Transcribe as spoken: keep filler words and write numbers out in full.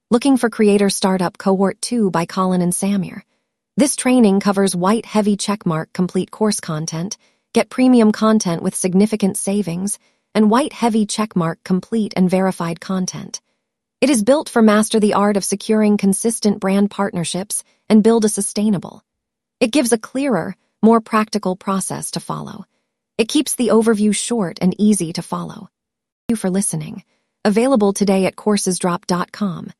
Looking for Creator Startup Cohort two by Colin and Samir. This training covers white heavy checkmark complete course content, get premium content with significant savings, and white heavy checkmark complete and verified content. It is built for master the art of securing consistent brand partnerships and build a sustainable. It gives a clearer, more practical process to follow. It keeps the overview short and easy to follow. Thank you for listening. Available today at coursesdrop dot com.